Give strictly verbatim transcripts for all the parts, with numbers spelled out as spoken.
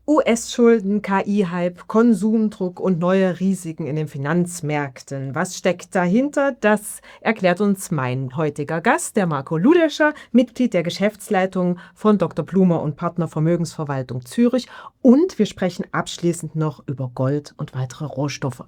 U S-Schulden, K I-Hype, Konsumdruck und neue Risiken in den Finanzmärkten. Was steckt dahinter? Das erklärt uns mein heutiger Gast, der Marco Ludescher, Mitglied der Geschäftsleitung von Doktor Blumer und Partner Vermögensverwaltung Zürich. Und wir sprechen abschließend noch über Gold und weitere Rohstoffe.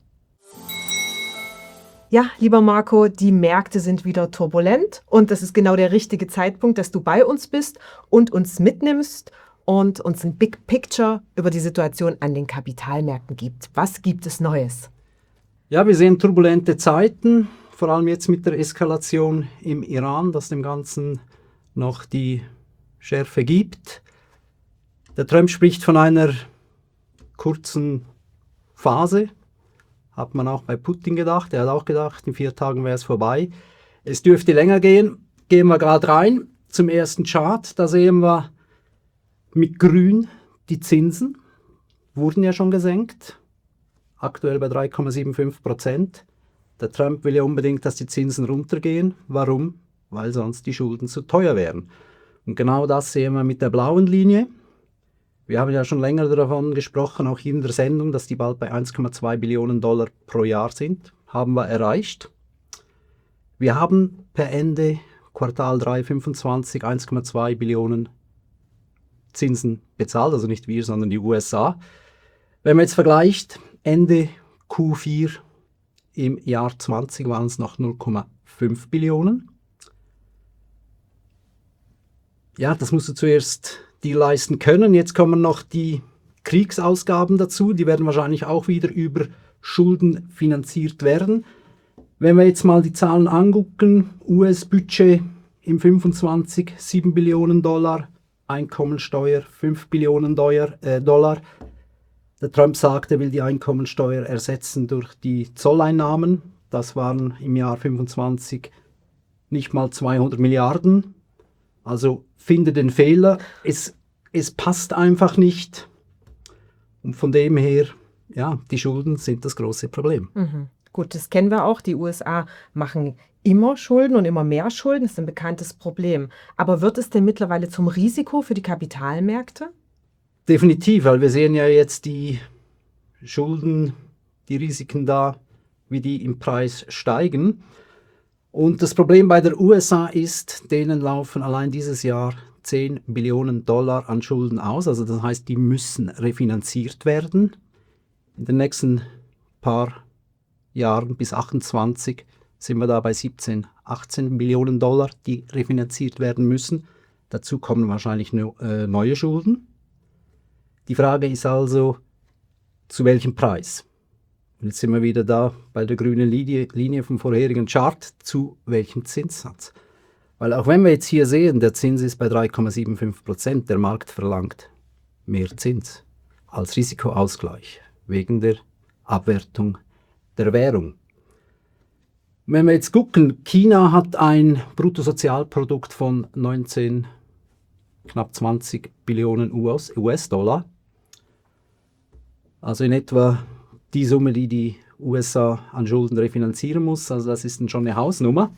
Ja, lieber Marco, die Märkte sind wieder turbulent und das ist genau der richtige Zeitpunkt, dass du bei uns bist und uns mitnimmst und uns ein Big Picture über die Situation an den Kapitalmärkten gibt. Was gibt es Neues? Ja, wir sehen turbulente Zeiten, vor allem jetzt mit der Eskalation im Iran, dass dem Ganzen noch die Schärfe gibt. Der Trump spricht von einer kurzen Phase, hat man auch bei Putin gedacht. Er hat auch gedacht, in vier Tagen wäre es vorbei. Es dürfte länger gehen. Gehen wir gerade rein zum ersten Chart. Da sehen wir mit grün die Zinsen, wurden ja schon gesenkt, aktuell bei drei Komma fünfundsiebzig Prozent. Der Trump will ja unbedingt, dass die Zinsen runtergehen. Warum? Weil sonst die Schulden zu teuer wären. Und genau das sehen wir mit der blauen Linie. Wir haben ja schon länger davon gesprochen, auch hier in der Sendung, dass die bald bei eins Komma zwei Billionen Dollar pro Jahr sind. Haben wir erreicht. Wir haben per Ende Quartal drei fünfundzwanzig eins Komma zwei Billionen Zinsen bezahlt, also nicht wir, sondern die U S A. Wenn man jetzt vergleicht, Ende Q vier im Jahr zwanzig waren es noch null Komma fünf Billionen. Ja, das musst du zuerst die leisten können. Jetzt kommen noch die Kriegsausgaben dazu, die werden wahrscheinlich auch wieder über Schulden finanziert werden. Wenn wir jetzt mal die Zahlen angucken, U S-Budget im fünfundzwanzig sieben Billionen Dollar, Einkommensteuer fünf Billionen Dollar. Der Trump sagt, er will die Einkommensteuer ersetzen durch die Zolleinnahmen. Das waren im Jahr fünfundzwanzig nicht mal zweihundert Milliarden. Also finde den Fehler. Es, es passt einfach nicht. Und von dem her, ja, die Schulden sind das große Problem. Mhm. Gut, das kennen wir auch. Die U S A machen immer Schulden und immer mehr Schulden. Das ist ein bekanntes Problem. Aber wird es denn mittlerweile zum Risiko für die Kapitalmärkte? Definitiv, weil wir sehen ja jetzt die Schulden, die Risiken da, wie die im Preis steigen. Und das Problem bei der U S A ist, denen laufen allein dieses Jahr zehn Billionen Dollar an Schulden aus. Also das heißt, die müssen refinanziert werden. In den nächsten paar Jahren bis achtundzwanzig sind wir da bei siebzehn, achtzehn Billionen Dollar, die refinanziert werden müssen. Dazu kommen wahrscheinlich ne, äh, neue Schulden. Die Frage ist also, zu welchem Preis? Und jetzt sind wir wieder da bei der grünen Linie, Linie vom vorherigen Chart, zu welchem Zinssatz? Weil auch wenn wir jetzt hier sehen, der Zins ist bei drei Komma fünfundsiebzig Prozent, der Markt verlangt mehr Zins als Risikoausgleich wegen der Abwertung der Währung. Wenn wir jetzt gucken, China hat ein Bruttosozialprodukt von neunzehn, knapp zwanzig Billionen U S-Dollar. Also in etwa die Summe, die die U S A an Schulden refinanzieren muss. Also das ist dann schon eine Hausnummer.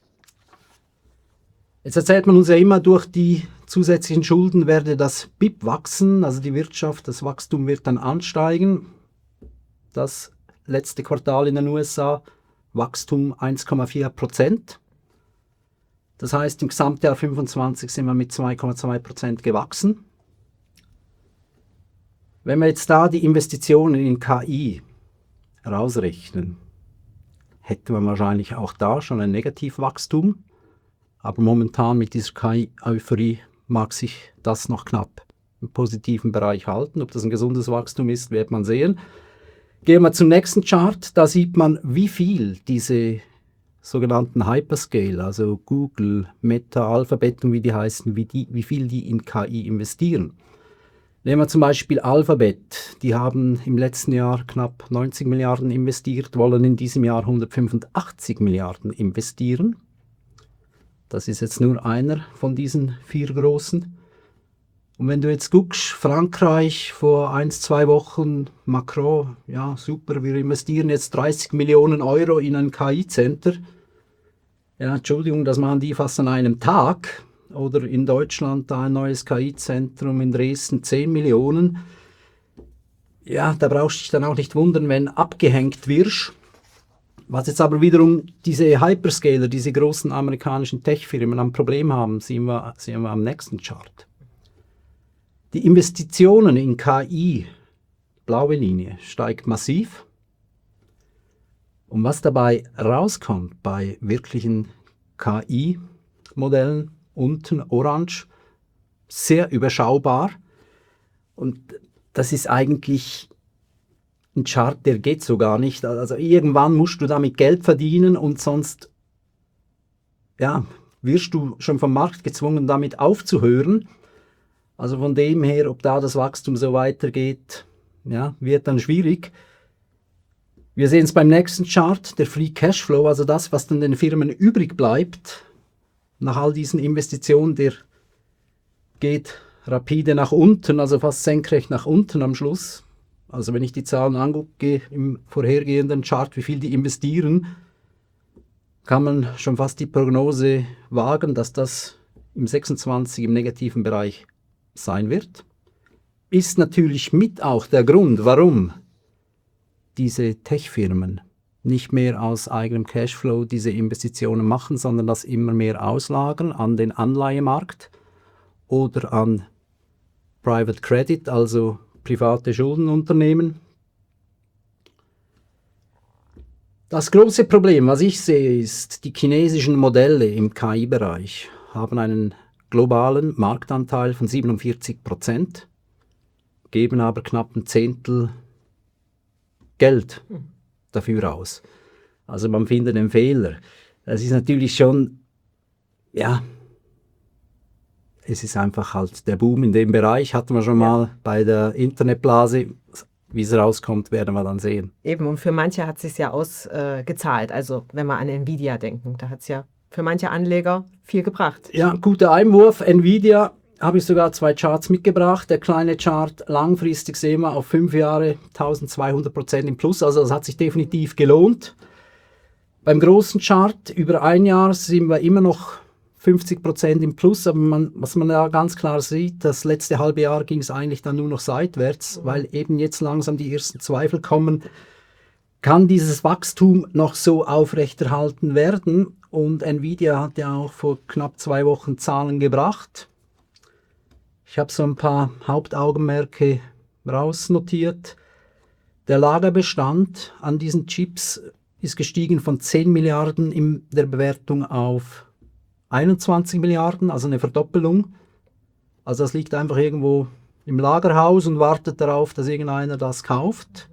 Jetzt erzählt man uns ja immer, durch die zusätzlichen Schulden werde das B I P wachsen, also die Wirtschaft, das Wachstum wird dann ansteigen. Das letzte Quartal in den U S A, Wachstum eins Komma vier Prozent. Das heißt, im Gesamtjahr fünfundzwanzig sind wir mit zwei Komma zwei Prozent gewachsen. Wenn wir jetzt da die Investitionen in K I rausrechnen, hätten wir wahrscheinlich auch da schon ein Negativwachstum. Aber momentan mit dieser K I-Euphorie mag sich das noch knapp im positiven Bereich halten. Ob das ein gesundes Wachstum ist, wird man sehen. Gehen wir zum nächsten Chart. Da sieht man, wie viel diese sogenannten Hyperscale, also Google, Meta, Alphabet und wie die heißen, wie, die, wie viel die in K I investieren. Nehmen wir zum Beispiel Alphabet. Die haben im letzten Jahr knapp neunzig Milliarden investiert, wollen in diesem Jahr hundertfünfundachtzig Milliarden investieren. Das ist jetzt nur einer von diesen vier großen. Und wenn du jetzt guckst, Frankreich vor ein, zwei Wochen, Macron, ja super, wir investieren jetzt dreißig Millionen Euro in ein K I-Center. Ja, Entschuldigung, das machen die fast an einem Tag. Oder in Deutschland da ein neues K I-Zentrum, in Dresden zehn Millionen. ja, da brauchst du dich dann auch nicht wundern, wenn abgehängt wirst. Was jetzt aber wiederum diese Hyperscaler, diese großen amerikanischen Tech-Firmen am Problem haben, sehen wir, sehen wir am nächsten Chart. Die Investitionen in K I, blaue Linie, steigt massiv. Und was dabei rauskommt bei wirklichen K I-Modellen, unten orange, sehr überschaubar. Und das ist eigentlich ein Chart, der geht so gar nicht. Also irgendwann musst du damit Geld verdienen und sonst ja, wirst du schon vom Markt gezwungen, damit aufzuhören. Also von dem her, ob da das Wachstum so weitergeht, ja, wird dann schwierig. Wir sehen es beim nächsten Chart, der Free Cashflow, also das, was dann den Firmen übrig bleibt, nach all diesen Investitionen, der geht rapide nach unten, also fast senkrecht nach unten am Schluss. Also wenn ich die Zahlen angucke im vorhergehenden Chart, wie viel die investieren, kann man schon fast die Prognose wagen, dass das im sechsundzwanzig im negativen Bereich sein wird. Ist natürlich mit auch der Grund, warum diese Tech-Firmen nicht mehr aus eigenem Cashflow diese Investitionen machen, sondern das immer mehr auslagern an den Anleihemarkt oder an Private Credit, also private Schuldenunternehmen. Das große Problem, was ich sehe, ist, die chinesischen Modelle im K I-Bereich haben einen globalen Marktanteil von siebenundvierzig Prozent, geben aber knapp ein Zehntel Geld dafür aus. Also man findet den Fehler. Das ist natürlich schon, ja, es ist einfach halt der Boom in dem Bereich, hatten wir schon mal bei der Internetblase. Wie es rauskommt, werden wir dann sehen. Eben, und für manche hat es sich ja ausgezahlt. Äh, also wenn wir an Nvidia denken, da hat es ja für manche Anleger viel gebracht. Ja, guter Einwurf. Nvidia habe ich sogar zwei Charts mitgebracht. Der kleine Chart, langfristig sehen wir auf fünf Jahre eintausendzweihundert Prozent im Plus. Also das hat sich definitiv gelohnt. Beim großen Chart über ein Jahr sind wir immer noch fünfzig Prozent im Plus, aber man, was man ja ganz klar sieht, das letzte halbe Jahr ging es eigentlich dann nur noch seitwärts, weil eben jetzt langsam die ersten Zweifel kommen, kann dieses Wachstum noch so aufrechterhalten werden? Und Nvidia hat ja auch vor knapp zwei Wochen Zahlen gebracht. Ich habe so ein paar Hauptaugenmerke rausnotiert. Der Lagerbestand an diesen Chips ist gestiegen von zehn Milliarden in der Bewertung auf einundzwanzig Milliarden, also eine Verdoppelung. Also das liegt einfach irgendwo im Lagerhaus und wartet darauf, dass irgendeiner das kauft.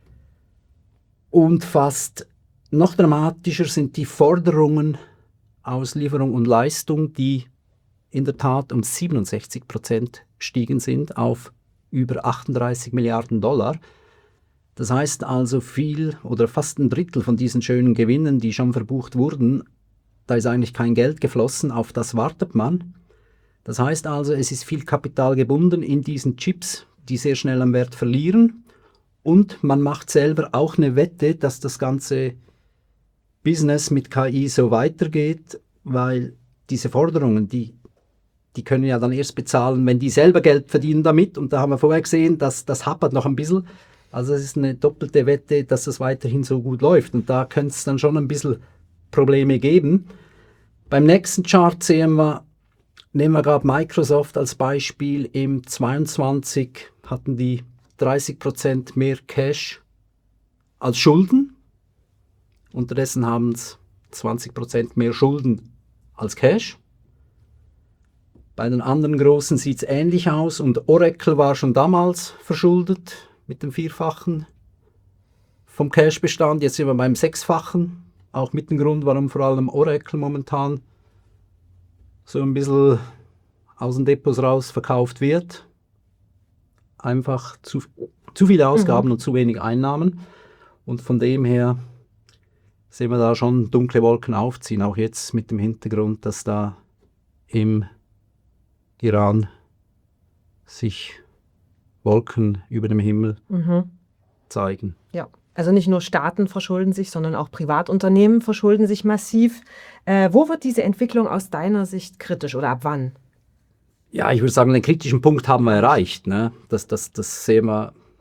Und fast noch dramatischer sind die Forderungen aus Lieferung und Leistung, die in der Tat um siebenundsechzig Prozent gestiegen sind auf über achtunddreißig Milliarden Dollar. Das heißt also viel oder fast ein Drittel von diesen schönen Gewinnen, die schon verbucht wurden, da ist eigentlich kein Geld geflossen, auf das wartet man. Das heißt also, es ist viel Kapital gebunden in diesen Chips, die sehr schnell am Wert verlieren. Und man macht selber auch eine Wette, dass das ganze Business mit K I so weitergeht, weil diese Forderungen, die, die können ja dann erst bezahlen, wenn die selber Geld verdienen damit. Und da haben wir vorher gesehen, dass das hapert noch ein bisschen. Also es ist eine doppelte Wette, dass das weiterhin so gut läuft. Und da könnte es dann schon ein bisschen Probleme geben. Beim nächsten Chart sehen wir, nehmen wir gerade Microsoft als Beispiel, im zweiundzwanzig hatten die dreißig Prozent mehr Cash als Schulden. Unterdessen haben es zwanzig Prozent mehr Schulden als Cash. Bei den anderen Großen sieht es ähnlich aus und Oracle war schon damals verschuldet mit dem Vierfachen vom Cash-Bestand. Jetzt sind wir beim Sechsfachen. Auch mit dem Grund, warum vor allem Oracle momentan so ein bisschen aus den Depots raus verkauft wird. Einfach zu, zu viele Ausgaben mhm. und zu wenig Einnahmen. Und von dem her sehen wir da schon dunkle Wolken aufziehen. Auch jetzt mit dem Hintergrund, dass da im Iran sich Wolken über dem Himmel mhm. zeigen. Ja. Also nicht nur Staaten verschulden sich, sondern auch Privatunternehmen verschulden sich massiv. Äh, wo wird diese Entwicklung aus deiner Sicht kritisch oder ab wann? Ja, ich würde sagen, den kritischen Punkt haben wir erreicht. Ne? Das, das, das sehen wir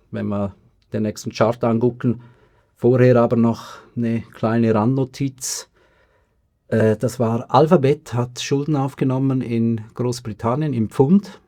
wenn wir den nächsten Chart angucken. Vorher aber noch eine kleine Randnotiz. Äh, das war Alphabet, hat Schulden aufgenommen in Großbritannien im Pfund.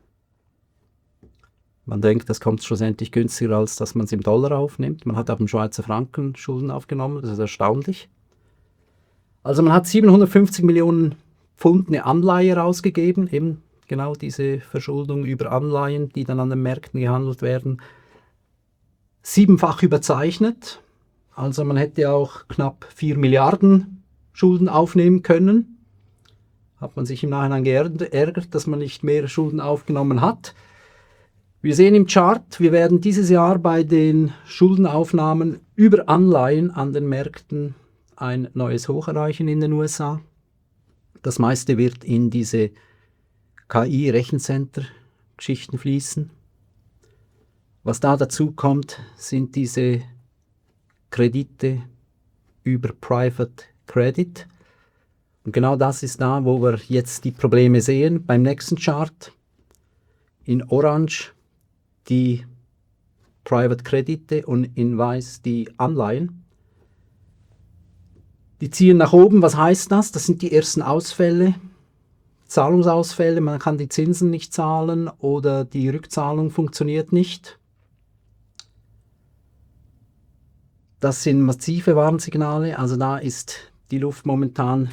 Man denkt, das kommt schlussendlich günstiger, als dass man es im Dollar aufnimmt. Man hat auch im Schweizer Franken Schulden aufgenommen, das ist erstaunlich. Also man hat siebenhundertfünfzig Millionen Pfund eine Anleihe rausgegeben, eben genau diese Verschuldung über Anleihen, die dann an den Märkten gehandelt werden. Siebenfach überzeichnet, also man hätte auch knapp vier Milliarden Schulden aufnehmen können. Hat man sich im Nachhinein geärgert, dass man nicht mehr Schulden aufgenommen hat. Wir sehen im Chart, wir werden dieses Jahr bei den Schuldenaufnahmen über Anleihen an den Märkten ein neues Hoch erreichen in den U S A. Das meiste wird in diese K I-Rechencenter-Geschichten fließen. Was da dazu kommt, sind diese Kredite über Private Credit. Und genau das ist da, wo wir jetzt die Probleme sehen. Beim nächsten Chart in Orange die Private Kredite und in Weiß die Anleihen. Die ziehen nach oben. Was heißt das? Das sind die ersten Ausfälle, Zahlungsausfälle. Man kann die Zinsen nicht zahlen oder die Rückzahlung funktioniert nicht. Das sind massive Warnsignale. Also da ist die Luft momentan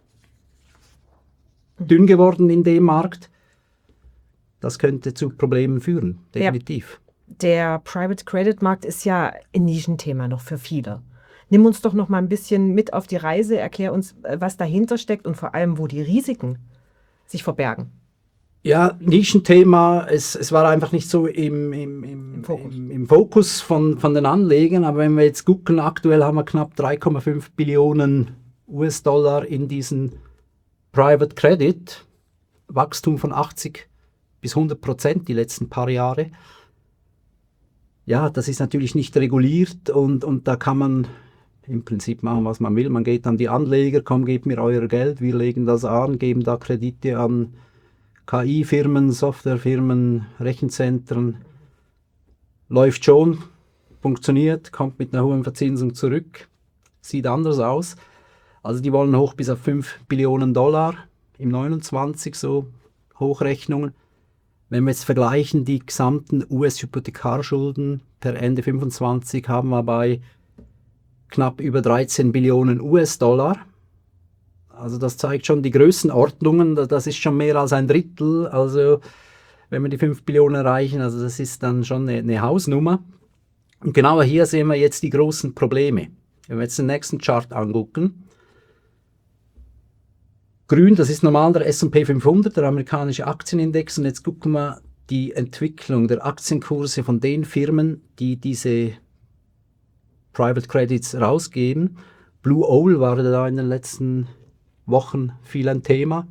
dünn geworden in dem Markt. Das könnte zu Problemen führen, definitiv. Der, der Private Credit Markt ist ja ein Nischenthema noch für viele. Nimm uns doch noch mal ein bisschen mit auf die Reise, erklär uns, was dahinter steckt und vor allem, wo die Risiken sich verbergen. Ja, Nischenthema, es, es war einfach nicht so im, im, im, Im Fokus, im, im Fokus von, von den Anlegern, aber wenn wir jetzt gucken, aktuell haben wir knapp drei Komma fünf Billionen U S-Dollar in diesen Private Credit, Wachstum von achtzig bis hundert Prozent die letzten paar Jahre. Ja, das ist natürlich nicht reguliert und, und da kann man im Prinzip machen, was man will. Man geht an die Anleger, komm, gebt mir euer Geld, wir legen das an, geben da Kredite an K I-Firmen, Softwarefirmen, Rechenzentren. Läuft schon, funktioniert, kommt mit einer hohen Verzinsung zurück, sieht anders aus. Also die wollen hoch bis auf fünf Billionen Dollar im neunundzwanzig, so Hochrechnungen. Wenn wir jetzt vergleichen, die gesamten U S-Hypothekarschulden per Ende fünfundzwanzig haben wir bei knapp über dreizehn Billionen U S-Dollar. Also das zeigt schon die Größenordnungen, das ist schon mehr als ein Drittel. Also wenn wir die fünf Billionen erreichen, also das ist dann schon eine, eine Hausnummer. Und genau hier sehen wir jetzt die großen Probleme. Wenn wir jetzt den nächsten Chart angucken. Grün, das ist normal der S und P fünfhundert, der amerikanische Aktienindex. Und jetzt gucken wir die Entwicklung der Aktienkurse von den Firmen, die diese Private Credits rausgeben. Blue Owl war da in den letzten Wochen viel ein Thema.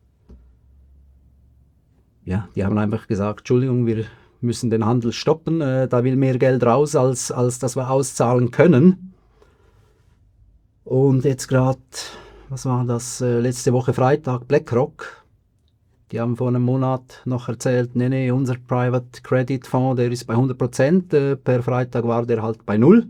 Ja, die haben einfach gesagt, Entschuldigung, wir müssen den Handel stoppen, äh, da will mehr Geld raus, als, als dass wir auszahlen können. Und jetzt gerade, was war das, äh, letzte Woche Freitag, BlackRock, die haben vor einem Monat noch erzählt, nee, nee, unser Private Credit Fonds, der ist bei hundert Prozent, äh, per Freitag war der halt bei null.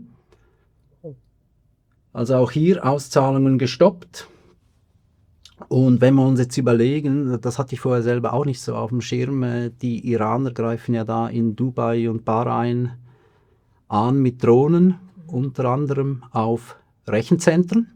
Also auch hier Auszahlungen gestoppt. Und wenn wir uns jetzt überlegen, das hatte ich vorher selber auch nicht so auf dem Schirm, äh, die Iraner greifen ja da in Dubai und Bahrain an mit Drohnen, unter anderem auf Rechenzentren.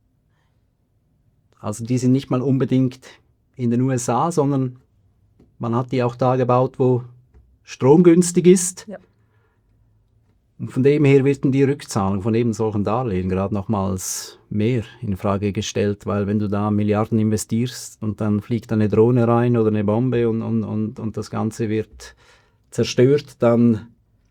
Also die sind nicht mal unbedingt in den U S A, sondern man hat die auch da gebaut, wo Strom günstig ist. Ja. Und von dem her wird die Rückzahlung von eben solchen Darlehen gerade nochmals mehr in Frage gestellt, weil wenn du da Milliarden investierst und dann fliegt eine Drohne rein oder eine Bombe und, und, und, und das Ganze wird zerstört, dann,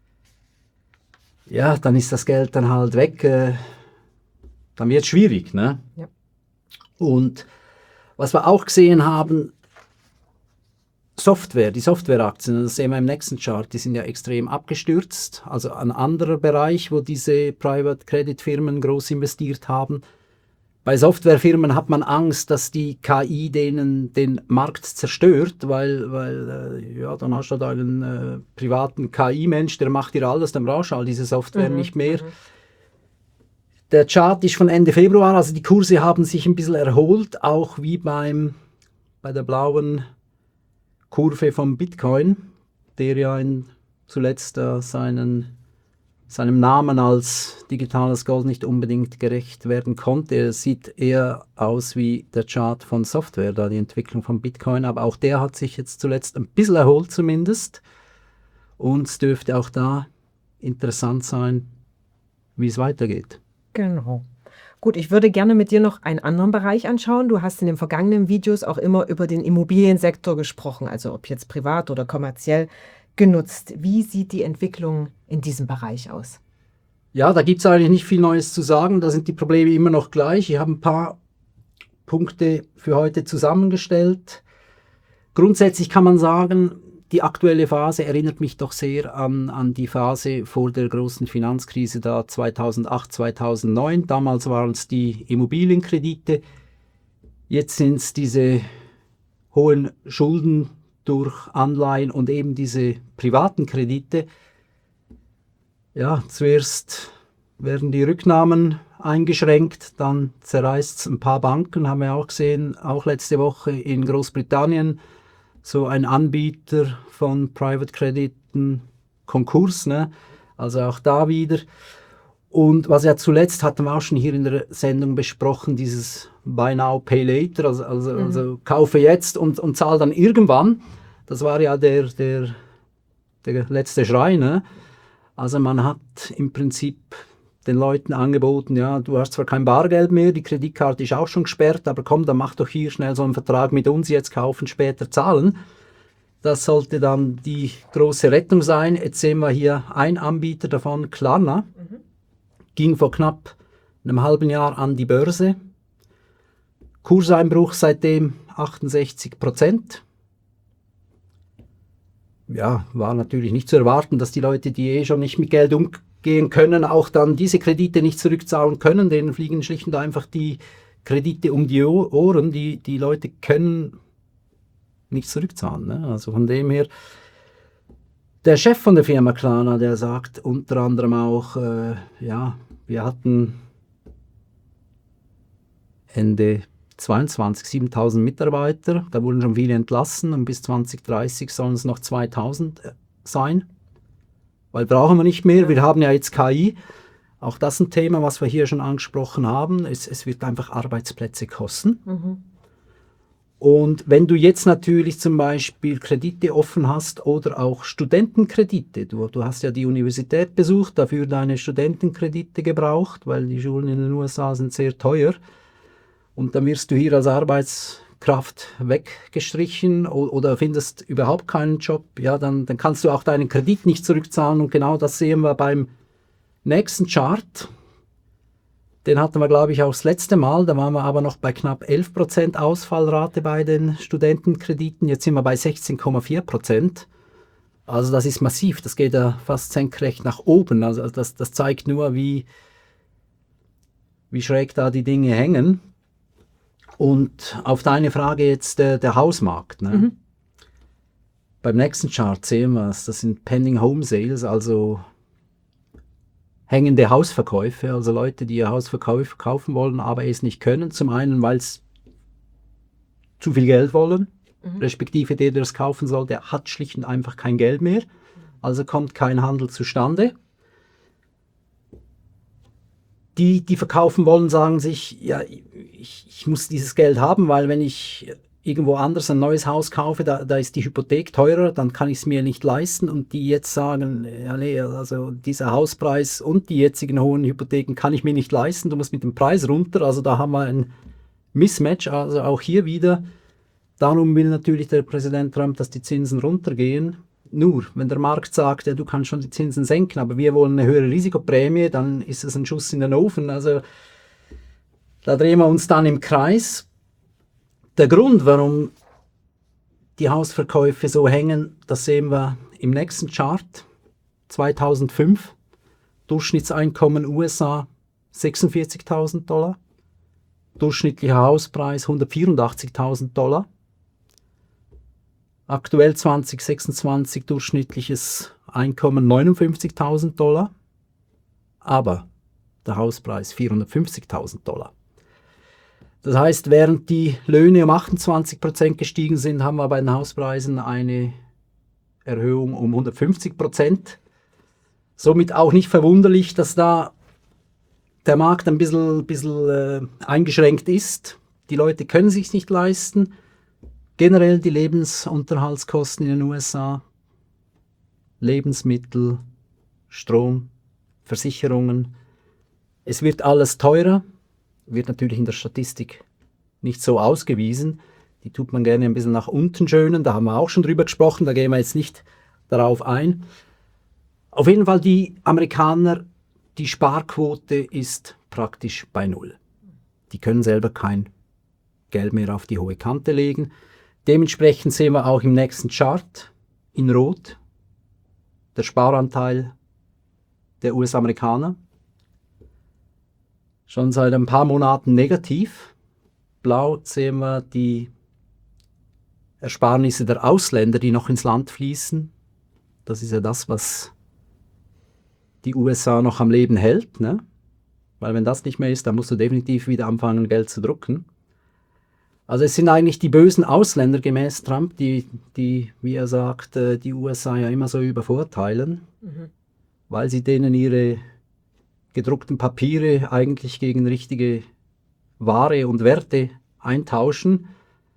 ja, dann ist das Geld dann halt weg, äh, dann wird es schwierig. Ne? Ja. Und was wir auch gesehen haben, Software, die Softwareaktien, das sehen wir im nächsten Chart, die sind ja extrem abgestürzt. Also ein anderer Bereich, wo diese Private Credit Firmen groß investiert haben. Bei Softwarefirmen hat man Angst, dass die K I denen den Markt zerstört, weil, weil äh, ja, dann hast du da einen äh, privaten K I-Mensch, der macht dir alles, dann brauchst du all diese Software Mhm, nicht mehr. mhm. Der Chart ist von Ende Februar, also die Kurse haben sich ein bisschen erholt, auch wie beim, bei der blauen Kurve vom Bitcoin, der ja in, zuletzt äh, seinen seinem Namen als digitales Gold nicht unbedingt gerecht werden konnte. Er sieht eher aus wie der Chart von Software, da die Entwicklung von Bitcoin, aber auch der hat sich jetzt zuletzt ein bisschen erholt zumindest und es dürfte auch da interessant sein, wie es weitergeht. Genau. Gut, ich würde gerne mit dir noch einen anderen Bereich anschauen. Du hast in den vergangenen Videos auch immer über den Immobiliensektor gesprochen, also ob jetzt privat oder kommerziell genutzt. Wie sieht die Entwicklung in diesem Bereich aus? Ja, da gibt es eigentlich nicht viel Neues zu sagen, da sind die Probleme immer noch gleich. Ich habe ein paar Punkte für heute zusammengestellt. Grundsätzlich kann man sagen, die aktuelle Phase erinnert mich doch sehr an, an die Phase vor der großen Finanzkrise da zweitausendacht, zweitausendneun. Damals waren es die Immobilienkredite, jetzt sind es diese hohen Schulden durch Anleihen und eben diese privaten Kredite. Ja, zuerst werden die Rücknahmen eingeschränkt, dann zerreißt es ein paar Banken, haben wir auch gesehen, auch letzte Woche in Großbritannien, so ein Anbieter von Private Crediten, Konkurs, ne? Also auch da wieder. Und was ja zuletzt hatten wir auch schon hier in der Sendung besprochen, dieses Buy Now, Pay Later, also, also, mhm. also kaufe jetzt und, und zahl dann irgendwann. Das war ja der, der, der letzte Schrei, ne? Also man hat im Prinzip den Leuten angeboten, ja, du hast zwar kein Bargeld mehr, die Kreditkarte ist auch schon gesperrt, aber komm, dann mach doch hier schnell so einen Vertrag mit uns, jetzt kaufen, später zahlen. Das sollte dann die große Rettung sein. Jetzt sehen wir hier einen Anbieter davon, Klarna, mhm. ging vor knapp einem halben Jahr an die Börse. Kurseinbruch seitdem achtundsechzig Prozent. Ja, war natürlich nicht zu erwarten, dass die Leute, die eh schon nicht mit Geld umgehen können, auch dann diese Kredite nicht zurückzahlen können. Denen fliegen schlicht und einfach die Kredite um die Ohren. Die, die Leute können nicht zurückzahlen. Ne? Also von dem her, der Chef von der Firma Klarna, der sagt unter anderem auch, äh, ja, wir hatten Ende zweiundzwanzig siebentausend Mitarbeiter, da wurden schon viele entlassen und bis zwanzig dreißig sollen es noch zweitausend sein, weil brauchen wir nicht mehr, wir haben ja jetzt K I, auch das ein Thema, was wir hier schon angesprochen haben, es, es wird einfach Arbeitsplätze kosten. Mhm. Und wenn du jetzt natürlich zum Beispiel Kredite offen hast oder auch Studentenkredite, du, du hast ja die Universität besucht, dafür deine Studentenkredite gebraucht, weil die Schulen in den U S A sind sehr teuer. Und dann wirst du hier als Arbeitskraft weggestrichen oder findest überhaupt keinen Job, ja, dann, dann kannst du auch deinen Kredit nicht zurückzahlen. Und genau das sehen wir beim nächsten Chart. Den hatten wir, glaube ich, auch das letzte Mal. Da waren wir aber noch bei knapp elf Prozent Ausfallrate bei den Studentenkrediten. Jetzt sind wir bei sechzehn Komma vier Prozent. Also das ist massiv. Das geht ja fast senkrecht nach oben. Also das, das zeigt nur, wie, wie schräg da die Dinge hängen. Und auf deine Frage jetzt der, der Hausmarkt. Ne? Mhm. Beim nächsten Chart sehen wir es, das sind Pending Home Sales, also hängende Hausverkäufe, also Leute, die ihr Haus verkauf, kaufen wollen, aber es nicht können. Zum einen, weil es zu viel Geld wollen, mhm. respektive der, der es kaufen soll, der hat schlicht und einfach kein Geld mehr, also kommt kein Handel zustande. Die, die verkaufen wollen, sagen sich, ja, ich, ich muss dieses Geld haben, weil wenn ich irgendwo anders ein neues Haus kaufe, da, da ist die Hypothek teurer, dann kann ich es mir nicht leisten. Und die jetzt sagen, ja nee, also dieser Hauspreis und die jetzigen hohen Hypotheken kann ich mir nicht leisten, du musst mit dem Preis runter. Also da haben wir ein Mismatch, also auch hier wieder. Darum will natürlich der Präsident Trump, dass die Zinsen runtergehen. Nur, wenn der Markt sagt, ja, du kannst schon die Zinsen senken, aber wir wollen eine höhere Risikoprämie, dann ist es ein Schuss in den Ofen. Also da drehen wir uns dann im Kreis. Der Grund, warum die Hausverkäufe so hängen, das sehen wir im nächsten Chart. zweitausendfünf, Durchschnittseinkommen U S A sechsundvierzigtausend Dollar. durchschnittlicher Hauspreis hundertvierundachtzigtausend Dollar. Aktuell zwanzig sechsundzwanzig durchschnittliches Einkommen neunundfünfzigtausend Dollar, aber der Hauspreis vierhundertfünfzigtausend Dollar. Das heißt, während die Löhne um achtundzwanzig Prozent gestiegen sind, haben wir bei den Hauspreisen eine Erhöhung um hundertfünfzig Prozent. Somit auch nicht verwunderlich, dass da der Markt ein bisschen, bisschen äh, eingeschränkt ist. Die Leute können es sich nicht leisten. Generell die Lebensunterhaltskosten in den U S A, Lebensmittel, Strom, Versicherungen. Es wird alles teurer, wird natürlich in der Statistik nicht so ausgewiesen. Die tut man gerne ein bisschen nach unten schönen, da haben wir auch schon drüber gesprochen, da gehen wir jetzt nicht darauf ein. Auf jeden Fall die Amerikaner, die Sparquote ist praktisch bei Null. Die können selber kein Geld mehr auf die hohe Kante legen. Dementsprechend sehen wir auch im nächsten Chart in Rot der Sparanteil der U S-Amerikaner. Schon seit ein paar Monaten negativ. Blau sehen wir die Ersparnisse der Ausländer, die noch ins Land fließen. Das ist ja das, was die U S A noch am Leben hält, ne? Weil wenn das nicht mehr ist, dann musst du definitiv wieder anfangen, Geld zu drucken. Also es sind eigentlich die bösen Ausländer gemäß Trump, die, die wie er sagt, die U S A ja immer so übervorteilen, mhm. weil sie denen ihre gedruckten Papiere eigentlich gegen richtige Ware und Werte eintauschen.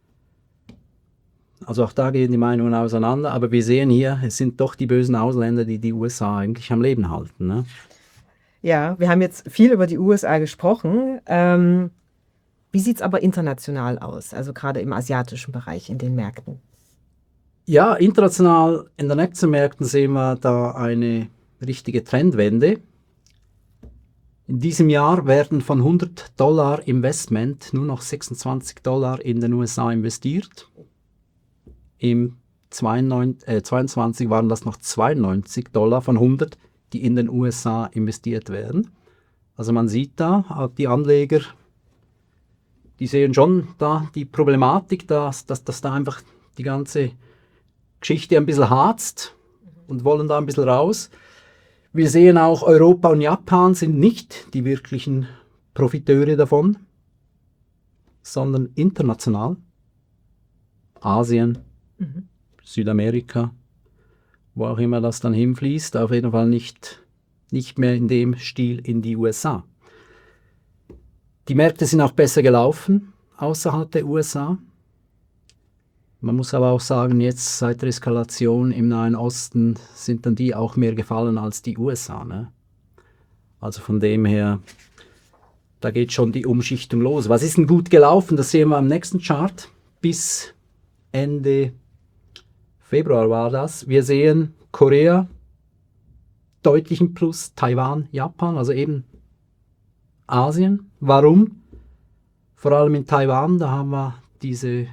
Also auch da gehen die Meinungen auseinander, aber wir sehen hier, es sind doch die bösen Ausländer, die die U S A eigentlich am Leben halten. Ne? Ja, wir haben jetzt viel über die U S A gesprochen. Ähm, wie sieht es aber international aus, also gerade im asiatischen Bereich, in den Märkten? Ja, international in den Aktienmärkten sehen wir da eine richtige Trendwende. In diesem Jahr werden von hundert Dollar Investment nur noch sechsundzwanzig Dollar in den U S A investiert. Im zweiundzwanzig waren das noch zweiundneunzig Dollar von hundert, die in den U S A investiert werden. Also man sieht da, die Anleger, die sehen schon da die Problematik, dass, dass, dass da einfach die ganze Geschichte ein bisschen harzt und wollen da ein bisschen raus. Wir sehen auch, Europa und Japan sind nicht die wirklichen Profiteure davon, sondern international. Asien, mhm. Südamerika, wo auch immer das dann hinfließt, auf jeden Fall nicht, nicht mehr in dem Stil in die U S A. Die Märkte sind auch besser gelaufen außerhalb der U S A. Man muss aber auch sagen, jetzt seit der Eskalation im Nahen Osten sind dann die auch mehr gefallen als die U S A. Ne? Also von dem her, da geht schon die Umschichtung los. Was ist denn gut gelaufen? Das sehen wir am nächsten Chart. Bis Ende Februar war das. Wir sehen Korea deutlich im Plus, Taiwan, Japan, also eben Asien. Warum? Vor allem in Taiwan, da haben wir diese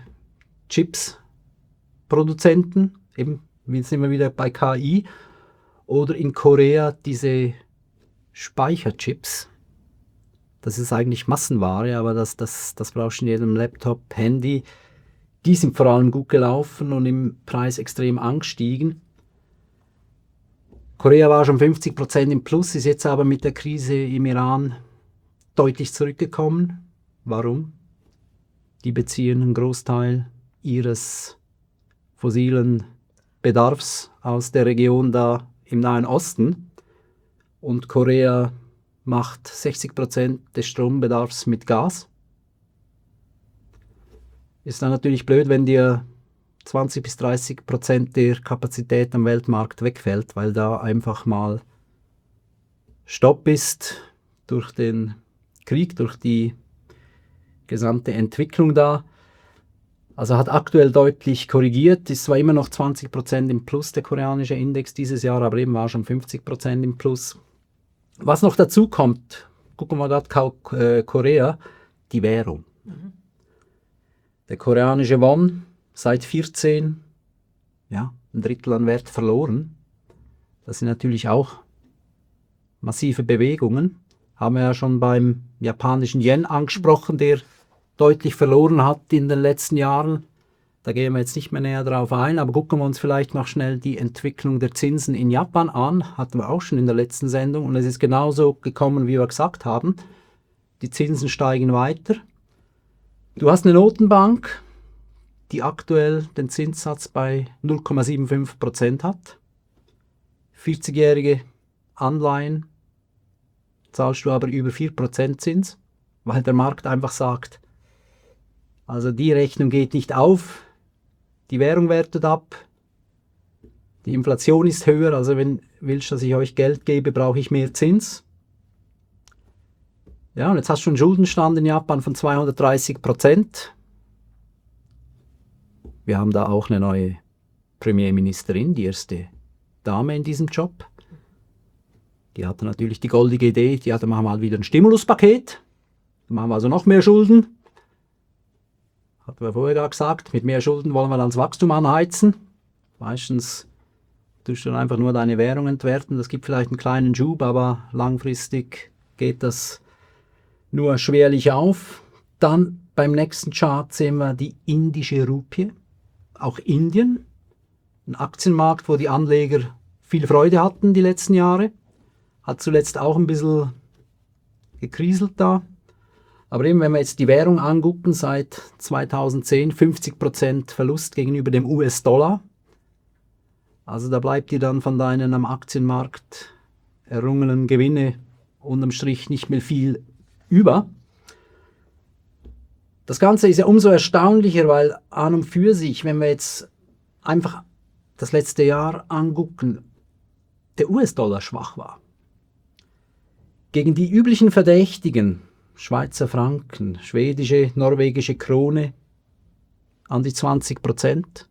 Chips-Produzenten, eben sind wir wieder bei K I, oder in Korea diese Speicherchips. Das ist eigentlich Massenware, aber das, das, das brauchst du in jedem Laptop, Handy. Die sind vor allem gut gelaufen und im Preis extrem angestiegen. Korea war schon fünfzig Prozent im Plus, ist jetzt aber mit der Krise im Iran deutlich zurückgekommen. Warum? Die beziehen einen Großteil ihres fossilen Bedarfs aus der Region da im Nahen Osten. Und Korea macht sechzig Prozent des Strombedarfs mit Gas. Ist dann natürlich blöd, wenn dir zwanzig bis dreißig Prozent der Kapazität am Weltmarkt wegfällt, weil da einfach mal Stopp ist durch den Krieg, durch die gesamte Entwicklung da. Also hat aktuell deutlich korrigiert, ist zwar immer noch zwanzig Prozent im Plus, der koreanische Index dieses Jahr, aber eben war schon fünfzig Prozent im Plus. Was noch dazu kommt, gucken wir gerade Korea, die Währung. Mhm. Der koreanische Won seit vierzehn, ja, ein Drittel an Wert verloren. Das sind natürlich auch massive Bewegungen. Haben wir ja schon beim japanischen Yen angesprochen, der deutlich verloren hat in den letzten Jahren. Da gehen wir jetzt nicht mehr näher drauf ein, aber gucken wir uns vielleicht noch schnell die Entwicklung der Zinsen in Japan an. Hatten wir auch schon in der letzten Sendung und es ist genauso gekommen, wie wir gesagt haben. Die Zinsen steigen weiter. Du hast eine Notenbank, die aktuell den Zinssatz bei null Komma fünfundsiebzig Prozent hat. vierzigjährige Anleihen zahlst du aber über vier Prozent Zins, weil der Markt einfach sagt, also die Rechnung geht nicht auf, die Währung wertet ab, die Inflation ist höher, also wenn du willst, dass ich euch Geld gebe, brauche ich mehr Zins. Ja, und jetzt hast du einen Schuldenstand in Japan von zweihundertdreißig Prozent. Wir haben da auch eine neue Premierministerin, die erste Dame in diesem Job. Die hatte natürlich die goldige Idee, die hatte, machen wir mal wieder ein Stimuluspaket, dann machen wir also noch mehr Schulden. Hatten wir vorher ja gesagt, mit mehr Schulden wollen wir dann das Wachstum anheizen. Meistens tust du dann einfach nur deine Währung entwerten, das gibt vielleicht einen kleinen Schub, aber langfristig geht das nur schwerlich auf. Dann beim nächsten Chart sehen wir die indische Rupie, auch Indien, ein Aktienmarkt, wo die Anleger viel Freude hatten die letzten Jahre. Hat zuletzt auch ein bisschen gekriselt da. Aber eben, wenn wir jetzt die Währung angucken, seit zweitausendzehn fünfzig Prozent Verlust gegenüber dem U S-Dollar. Also da bleibt dir dann von deinen am Aktienmarkt errungenen Gewinne unterm Strich nicht mehr viel über. Das Ganze ist ja umso erstaunlicher, weil an und für sich, wenn wir jetzt einfach das letzte Jahr angucken, der U S-Dollar schwach war. Gegen die üblichen Verdächtigen, Schweizer Franken, schwedische, norwegische Krone, an die zwanzig Prozent.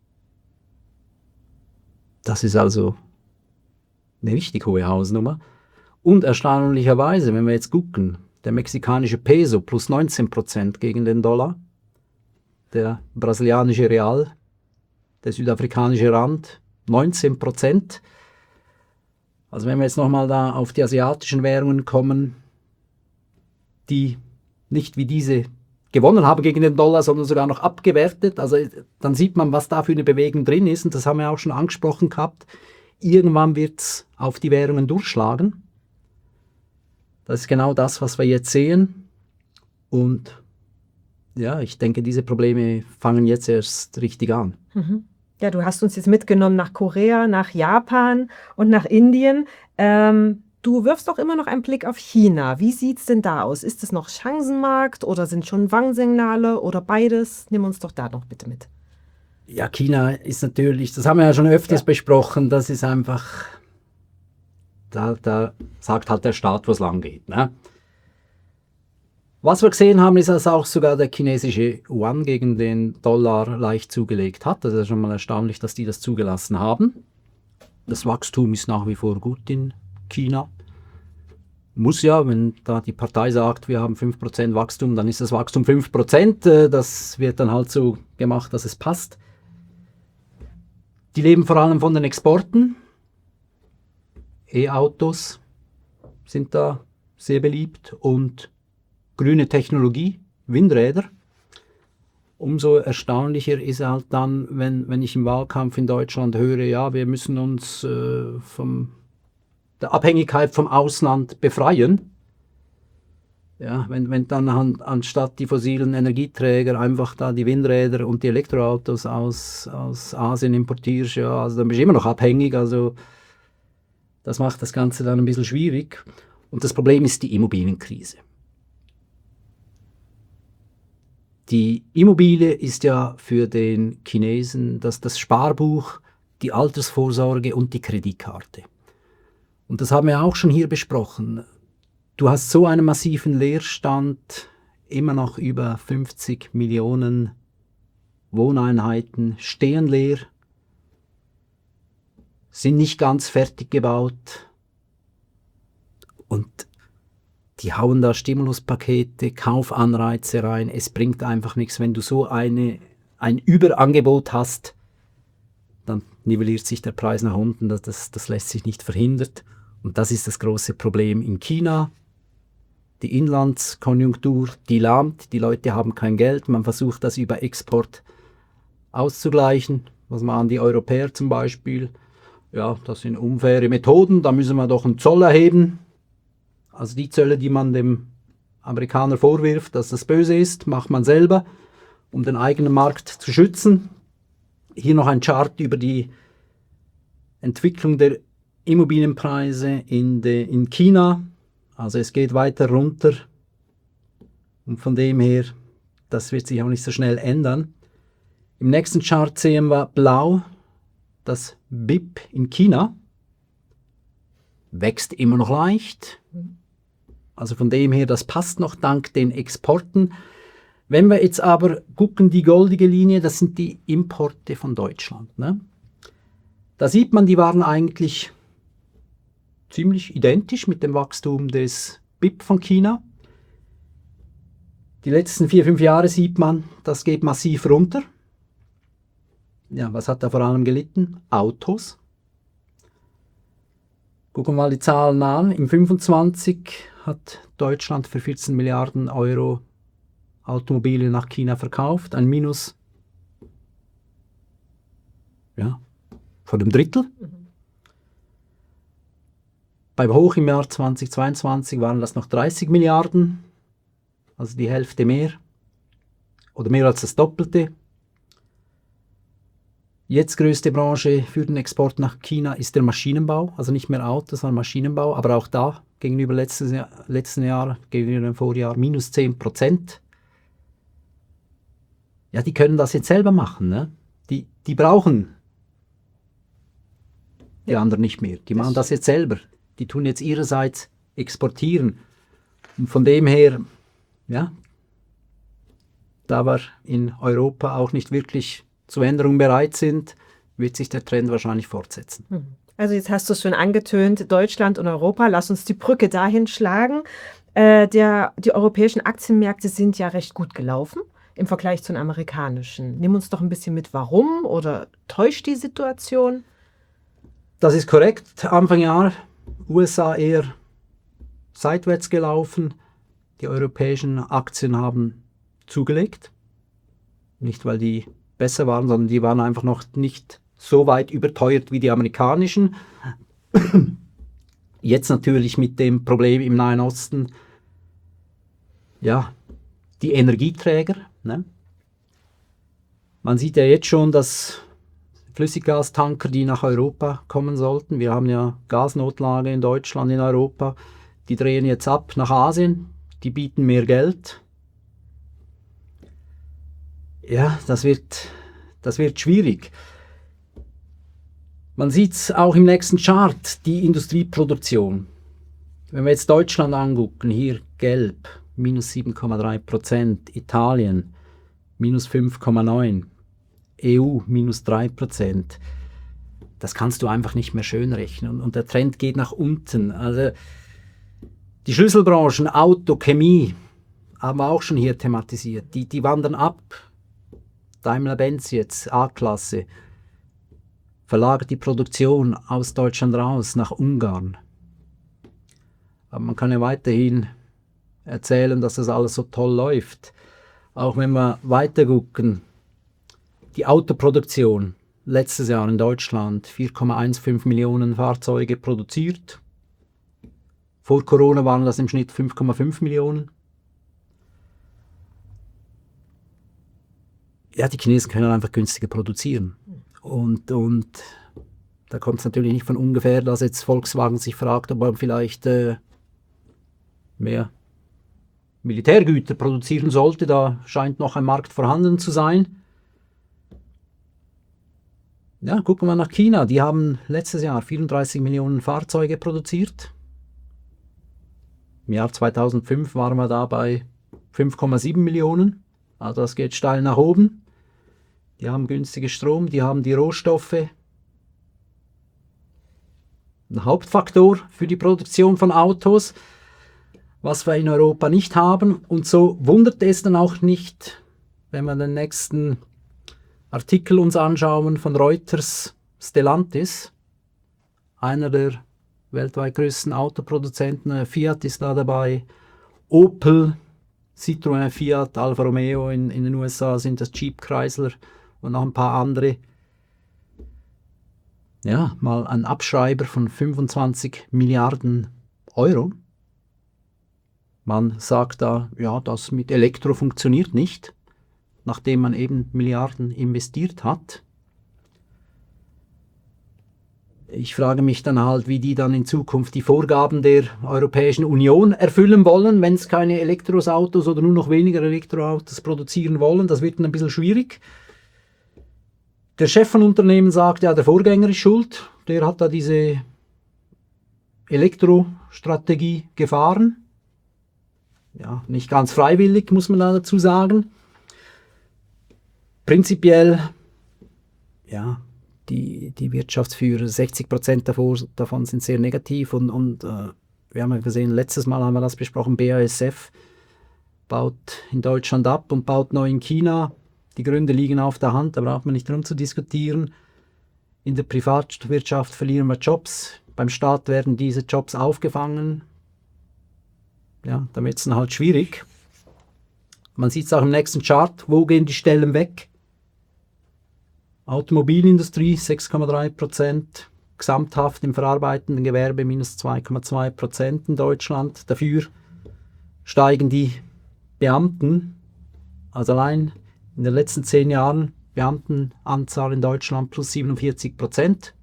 Das ist also eine richtig hohe Hausnummer. Und erstaunlicherweise, wenn wir jetzt gucken, der mexikanische Peso plus neunzehn Prozent gegen den Dollar, der brasilianische Real, der südafrikanische Rand neunzehn Prozent. Also wenn wir jetzt nochmal da auf die asiatischen Währungen kommen, die nicht wie diese gewonnen haben gegen den Dollar, sondern sogar noch abgewertet, also dann sieht man, was da für eine Bewegung drin ist, und das haben wir auch schon angesprochen gehabt. Irgendwann wird es auf die Währungen durchschlagen. Das ist genau das, was wir jetzt sehen. Und ja, ich denke, diese Probleme fangen jetzt erst richtig an. Mhm. Ja, du hast uns jetzt mitgenommen nach Korea, nach Japan und nach Indien. Ähm, du wirfst doch immer noch einen Blick auf China. Wie sieht es denn da aus? Ist es noch Chancenmarkt oder sind schon Warnsignale oder beides? Nimm uns doch da noch bitte mit. Ja, China ist natürlich, das haben wir ja schon öfters ja. besprochen, das ist einfach, da, da sagt halt der Staat, wo es lang geht. Ne? Was wir gesehen haben, ist, dass auch sogar der chinesische Yuan gegen den Dollar leicht zugelegt hat. Das ist schon mal erstaunlich, dass die das zugelassen haben. Das Wachstum ist nach wie vor gut in China. Muss ja, wenn da die Partei sagt, wir haben fünf Prozent Wachstum, dann ist das Wachstum fünf Prozent. Das wird dann halt so gemacht, dass es passt. Die leben vor allem von den Exporten. E-Autos sind da sehr beliebt und grüne Technologie, Windräder. Umso erstaunlicher ist halt dann, wenn, wenn ich im Wahlkampf in Deutschland höre, ja, wir müssen uns äh, von der Abhängigkeit vom Ausland befreien. Ja, wenn, wenn dann an, anstatt die fossilen Energieträger einfach da die Windräder und die Elektroautos aus, aus Asien importierst, ja, also dann bist du immer noch abhängig, also das macht das Ganze dann ein bisschen schwierig. Und das Problem ist die Immobilienkrise. Die Immobilie ist ja für den Chinesen das, das Sparbuch, die Altersvorsorge und die Kreditkarte. Und das haben wir auch schon hier besprochen. Du hast so einen massiven Leerstand, immer noch über fünfzig Millionen Wohneinheiten stehen leer, sind nicht ganz fertig gebaut und die hauen da Stimuluspakete, Kaufanreize rein. Es bringt einfach nichts, wenn du so eine, ein Überangebot hast, dann nivelliert sich der Preis nach unten, das, das, das lässt sich nicht verhindern. Und das ist das große Problem in China. Die Inlandskonjunktur, die lahmt, die Leute haben kein Geld, man versucht das über Export auszugleichen. Was machen die Europäer zum Beispiel? Ja, das sind unfaire Methoden, da müssen wir doch einen Zoll erheben. Also die Zölle, die man dem Amerikaner vorwirft, dass das böse ist, macht man selber, um den eigenen Markt zu schützen. Hier noch ein Chart über die Entwicklung der Immobilienpreise in, de, in China. Also es geht weiter runter und von dem her, das wird sich auch nicht so schnell ändern. Im nächsten Chart sehen wir blau, das B I P in China wächst immer noch leicht. Also von dem her, das passt noch dank den Exporten. Wenn wir jetzt aber gucken, die goldige Linie, das sind die Importe von Deutschland. Ne? Da sieht man, die waren eigentlich ziemlich identisch mit dem Wachstum des B I P von China. Die letzten vier, fünf Jahre sieht man, das geht massiv runter. Ja, was hat da vor allem gelitten? Autos. Gucken wir mal die Zahlen an. Im fünfundzwanzig hat Deutschland für vierzehn Milliarden Euro Automobile nach China verkauft. Ein Minus ja, von einem Drittel. Mhm. Beim Hoch im Jahr zweitausendzweiundzwanzig waren das noch dreißig Milliarden, also die Hälfte mehr oder mehr als das Doppelte. Jetzt größte Branche für den Export nach China ist der Maschinenbau, also nicht mehr Autos, sondern Maschinenbau, aber auch da gegenüber letztes Jahr, letzten Jahr, gegenüber dem Vorjahr minus zehn Prozent. Ja, die können das jetzt selber machen, ne? Die, die brauchen die anderen nicht mehr, die machen das jetzt selber. Die tun jetzt ihrerseits exportieren. Und von dem her, ja, da wir in Europa auch nicht wirklich zu Änderungen bereit sind, wird sich der Trend wahrscheinlich fortsetzen. Also jetzt hast du es schon angetönt, Deutschland und Europa, lass uns die Brücke dahin schlagen. Äh, der, die europäischen Aktienmärkte sind ja recht gut gelaufen im Vergleich zu den amerikanischen. Nimm uns doch ein bisschen mit, warum oder täuscht die Situation? Das ist korrekt. Anfang Jahr U S A eher seitwärts gelaufen. Die europäischen Aktien haben zugelegt. Nicht, weil die besser waren, sondern die waren einfach noch nicht so weit überteuert wie die amerikanischen. Jetzt natürlich mit dem Problem im Nahen Osten, ja, die Energieträger. Ne? Man sieht ja jetzt schon, dass Flüssiggastanker, die nach Europa kommen sollten, wir haben ja Gasnotlage in Deutschland, in Europa, die drehen jetzt ab nach Asien, die bieten mehr Geld. Ja, das wird, das wird schwierig. Man sieht es auch im nächsten Chart, die Industrieproduktion. Wenn wir jetzt Deutschland angucken, hier gelb, minus sieben Komma drei Prozent, Italien, minus fünf Komma neun, E U, minus drei Prozent. Das kannst du einfach nicht mehr schön rechnen. Und der Trend geht nach unten. Also die Schlüsselbranchen, Auto, Chemie, haben wir auch schon hier thematisiert. Die, die wandern ab. Daimler-Benz jetzt, A-Klasse, verlagert die Produktion aus Deutschland raus nach Ungarn. Aber man kann ja weiterhin erzählen, dass das alles so toll läuft. Auch wenn wir weiter gucken, die Autoproduktion, letztes Jahr in Deutschland vier Komma fünfzehn Millionen Fahrzeuge produziert. Vor Corona waren das im Schnitt fünf Komma fünf Millionen. Ja, die Chinesen können einfach günstiger produzieren. Und, und da kommt es natürlich nicht von ungefähr, dass jetzt Volkswagen sich fragt, ob man vielleicht äh, mehr Militärgüter produzieren sollte. Da scheint noch ein Markt vorhanden zu sein. Ja, gucken wir nach China. Die haben letztes Jahr vierunddreißig Millionen Fahrzeuge produziert. Im Jahr zweitausendfünf waren wir da bei fünf Komma sieben Millionen. Also das geht steil nach oben. Die haben günstigen Strom, die haben die Rohstoffe. Ein Hauptfaktor für die Produktion von Autos, was wir in Europa nicht haben. Und so wundert es dann auch nicht, wenn wir den nächsten Artikel uns anschauen von Reuters, Stellantis, einer der weltweit größten Autoproduzenten, Fiat ist da dabei, Opel, Citroën, Fiat, Alfa Romeo, in, in den U S A sind das Jeep, Chrysler und noch ein paar andere. Ja, mal ein Abschreiber von fünfundzwanzig Milliarden Euro. Man sagt da, ja, das mit Elektro funktioniert nicht, nachdem man eben Milliarden investiert hat. Ich frage mich dann halt, wie die dann in Zukunft die Vorgaben der Europäischen Union erfüllen wollen, wenn es keine Elektroautos oder nur noch weniger Elektroautos produzieren wollen. Das wird dann ein bisschen schwierig. Der Chef von Unternehmen sagt, ja, der Vorgänger ist schuld. Der hat da diese Elektrostrategie gefahren. Ja, nicht ganz freiwillig, muss man da dazu sagen. Prinzipiell, ja, die, die Wirtschaftsführer, sechzig Prozent davor, davon sind sehr negativ. Und, und äh, wir haben ja gesehen, letztes Mal haben wir das besprochen, B A S F baut in Deutschland ab und baut neu in China. Die Gründe liegen auf der Hand, da braucht man nicht drum zu diskutieren. In der Privatwirtschaft verlieren wir Jobs, beim Staat werden diese Jobs aufgefangen. Ja, dann wird es dann halt schwierig. Man sieht es auch im nächsten Chart, wo gehen die Stellen weg? Automobilindustrie sechs Komma drei Prozent, gesamthaft im verarbeitenden Gewerbe minus zwei Komma zwei Prozent in Deutschland. Dafür steigen die Beamten, also allein in den letzten zehn Jahren Beamtenanzahl in Deutschland plus siebenundvierzig Prozent.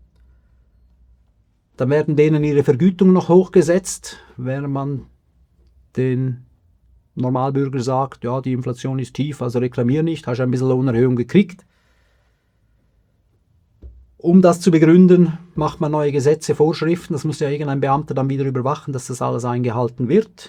Dann werden denen ihre Vergütungen noch hochgesetzt, während man den Normalbürger sagt, ja, die Inflation ist tief, also reklamier nicht, hast ein bisschen Lohnerhöhung gekriegt. Um das zu begründen, macht man neue Gesetze, Vorschriften, das muss ja irgendein Beamter dann wieder überwachen, dass das alles eingehalten wird.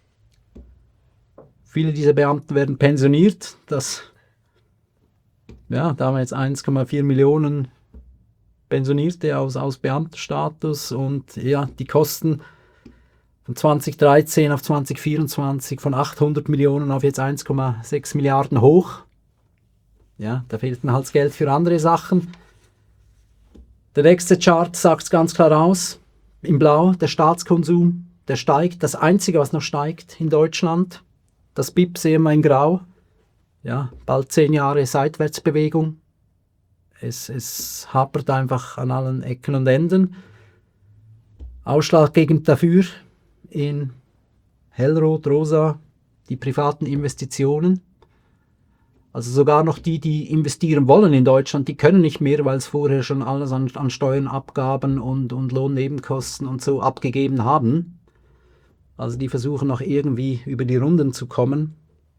Viele dieser Beamten werden pensioniert. Das, ja, da haben wir jetzt eins Komma vier Millionen Pensionierte aus, aus Beamtenstatus und ja, die Kosten von zwanzig dreizehn auf zwanzig vierundzwanzig von achthundert Millionen auf jetzt eins Komma sechs Milliarden hoch. Ja, da fehlt dann halt das Geld für andere Sachen. Der nächste Chart sagt es ganz klar aus. In Blau, der Staatskonsum, der steigt. Das Einzige, was noch steigt in Deutschland. Das B I P sehen wir in Grau. Ja, bald zehn Jahre Seitwärtsbewegung. Es, es hapert einfach an allen Ecken und Enden. Ausschlaggebend dafür in hellrot, rosa die privaten Investitionen. Also sogar noch die, die investieren wollen in Deutschland, die können nicht mehr, weil es vorher schon alles an, an Steuern, Abgaben und, und Lohnnebenkosten und so abgegeben haben. Also die versuchen noch irgendwie über die Runden zu kommen.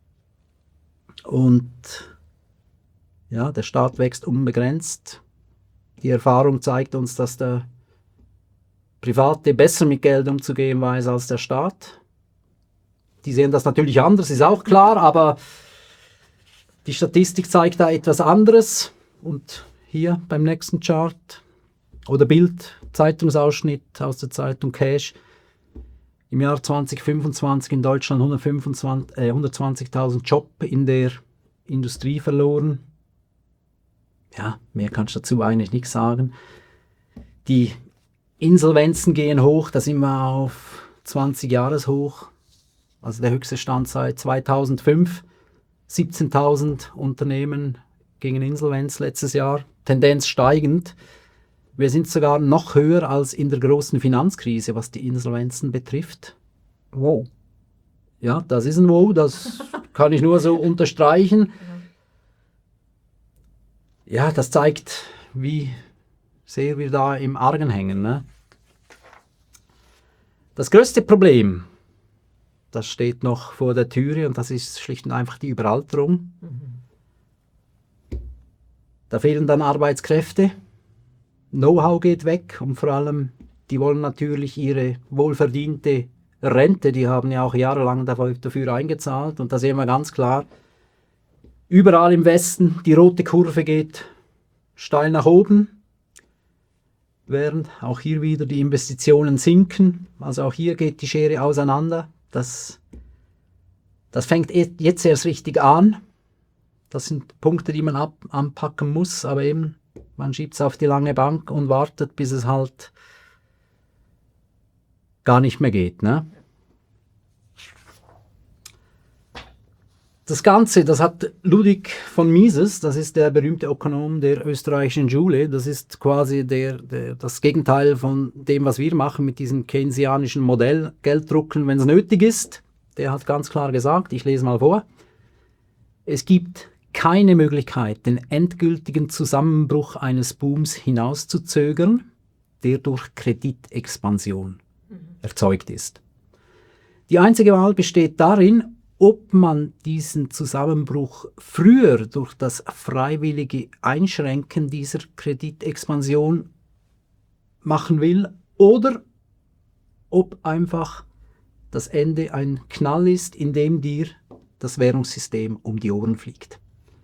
Und ja, der Staat wächst unbegrenzt. Die Erfahrung zeigt uns, dass der Private besser mit Geld umzugehen weiß als der Staat. Die sehen das natürlich anders, ist auch klar, aber die Statistik zeigt da etwas anderes. Und hier beim nächsten Chart oder Bild, Zeitungsausschnitt aus der Zeitung Cash. Im Jahr zwanzig fünfundzwanzig in Deutschland hundertfünfundzwanzig, äh, hundertzwanzigtausend Job in der Industrie verloren. Ja, mehr kann ich dazu eigentlich nicht sagen. Die Insolvenzen gehen hoch, da sind wir auf zwanzig Jahreshoch. Also der höchste Stand seit zweitausendfünf. siebzehntausend Unternehmen gingen Insolvenz letztes Jahr. Tendenz steigend. Wir sind sogar noch höher als in der großen Finanzkrise, was die Insolvenzen betrifft. Wow. Ja, das ist ein Wow, das kann ich nur so unterstreichen. Ja, das zeigt, wie sehr wir da im Argen hängen. Ne? Das größte Problem, das steht noch vor der Türe und das ist schlicht und einfach die Überalterung. Mhm. Da fehlen dann Arbeitskräfte. Know-how geht weg und vor allem, die wollen natürlich ihre wohlverdiente Rente, die haben ja auch jahrelang dafür eingezahlt und da sehen wir ganz klar, überall im Westen, die rote Kurve geht steil nach oben, während auch hier wieder die Investitionen sinken, also auch hier geht die Schere auseinander, das, das fängt jetzt erst richtig an, das sind Punkte, die man ab, anpacken muss, aber eben man schiebt es auf die lange Bank und wartet, bis es halt gar nicht mehr geht. Ne? Das Ganze, das hat Ludwig von Mises, das ist der berühmte Ökonom der österreichischen Schule, das ist quasi der, der, das Gegenteil von dem, was wir machen mit diesem keynesianischen Modell, Geld drucken, wenn es nötig ist. Der hat ganz klar gesagt, ich lese mal vor, es gibt keine Möglichkeit, den endgültigen Zusammenbruch eines Booms hinauszuzögern, der durch Kreditexpansion mhm. erzeugt ist. Die einzige Wahl besteht darin, ob man diesen Zusammenbruch früher durch das freiwillige Einschränken dieser Kreditexpansion machen will oder ob einfach das Ende ein Knall ist, in dem dir das Währungssystem um die Ohren fliegt.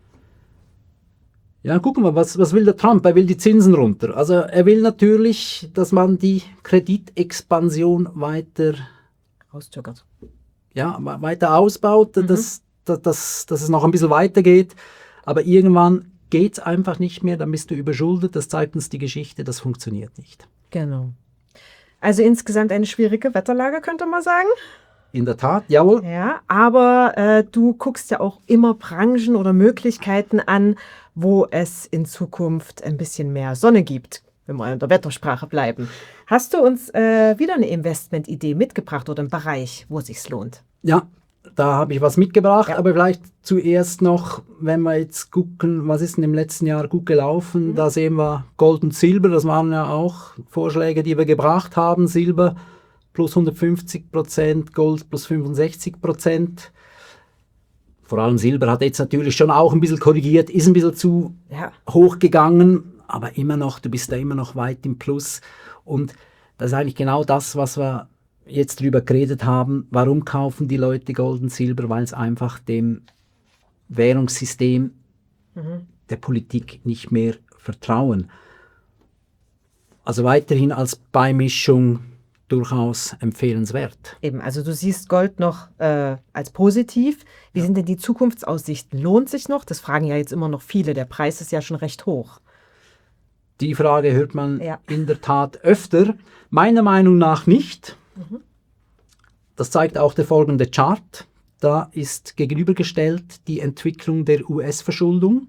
Ja, gucken wir, was, was will der Trump? Er will die Zinsen runter. Also er will natürlich, dass man die Kreditexpansion weiter auszögert. Ja, weiter ausbaut, mhm. dass, dass, dass, dass es noch ein bisschen weitergeht. Aber irgendwann geht es einfach nicht mehr, dann bist du überschuldet. Das zeigt uns die Geschichte, das funktioniert nicht. Genau. Also insgesamt eine schwierige Wetterlage, könnte man sagen. In der Tat, jawohl. Ja, aber äh, du guckst ja auch immer Branchen oder Möglichkeiten an, wo es in Zukunft ein bisschen mehr Sonne gibt, wenn wir in der Wettersprache bleiben. Hast du uns äh, wieder eine Investmentidee mitgebracht oder einen Bereich, wo es sich lohnt? Ja, da habe ich was mitgebracht, ja. Aber vielleicht zuerst noch, wenn wir jetzt gucken, was ist denn im letzten Jahr gut gelaufen, mhm. da sehen wir Gold und Silber, das waren ja auch Vorschläge, die wir gebracht haben. Silber plus hundertfünfzig Prozent, Gold plus fünfundsechzig Prozent. Vor allem Silber hat jetzt natürlich schon auch ein bisschen korrigiert, ist ein bisschen zu ja. hoch gegangen, aber immer noch, du bist da immer noch weit im Plus. Und das ist eigentlich genau das, was wir jetzt drüber geredet haben. Warum kaufen die Leute Gold und Silber? Weil es einfach dem Währungssystem mhm. der Politik nicht mehr vertrauen. Also weiterhin als Beimischung durchaus empfehlenswert. Eben, also du siehst Gold noch äh, als positiv. Wie ja. sind denn die Zukunftsaussichten? Lohnt sich noch? Das fragen ja jetzt immer noch viele. Der Preis ist ja schon recht hoch. Die Frage hört man ja. in der Tat öfter. Meiner Meinung nach nicht. Mhm. Das zeigt auch der folgende Chart. Da ist gegenübergestellt die Entwicklung der U S-Verschuldung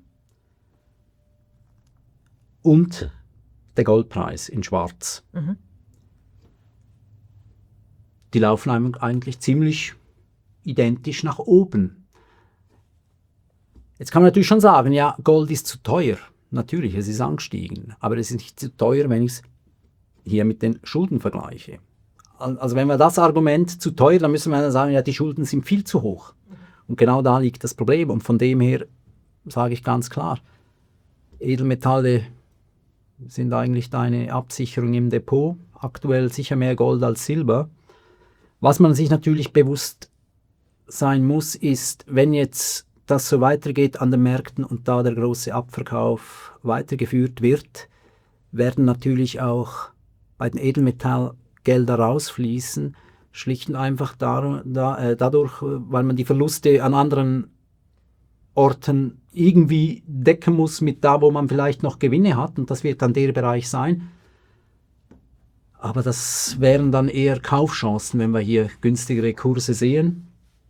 und der Goldpreis in schwarz. Mhm. Die laufen eigentlich ziemlich identisch nach oben. Jetzt kann man natürlich schon sagen, ja, Gold ist zu teuer. Natürlich, es ist angestiegen, aber es ist nicht zu teuer, wenn ich es hier mit den Schulden vergleiche. Also wenn wir das Argument zu teuer, dann müssen wir sagen, ja, die Schulden sind viel zu hoch. Und genau da liegt das Problem. Und von dem her sage ich ganz klar, Edelmetalle sind eigentlich deine Absicherung im Depot. Aktuell sicher mehr Gold als Silber. Was man sich natürlich bewusst sein muss, ist, wenn jetzt das so weitergeht an den Märkten und da der große Abverkauf weitergeführt wird, werden natürlich auch bei den Edelmetallen Gelder rausfließen, schlicht und einfach da, da, äh, dadurch, weil man die Verluste an anderen Orten irgendwie decken muss mit da, wo man vielleicht noch Gewinne hat, und das wird dann der Bereich sein. Aber das wären dann eher Kaufchancen, wenn wir hier günstigere Kurse sehen.